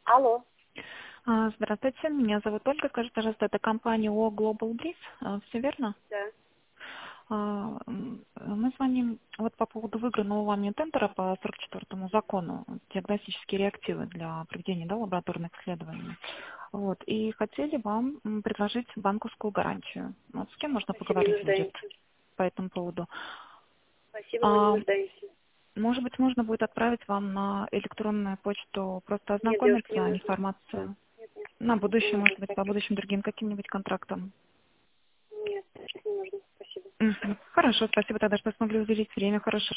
Алло. Здравствуйте, меня зовут Ольга. Скажите, пожалуйста, это компания ООО Global Breeze, все верно? Да. Мы звоним вот по поводу выигранного вами тендера по 44-му закону, диагностические реактивы для проведения лабораторных исследований. Вот, и хотели вам предложить банковскую гарантию. Вот с кем можно Спасибо, не поговорить будет нуждаемся. по этому поводу? Спасибо, но не А, нуждаемся. Может быть, можно будет отправить вам на электронную почту просто Нет, девушка, не ознакомиться, нужно. информацию Нет, нет, на не будущее, нужно, может быть, по спасибо. будущим другим каким-нибудь контрактам. Нет, не нужно, спасибо. Хорошо, спасибо тогда, что смогли уделить время. Хорошо.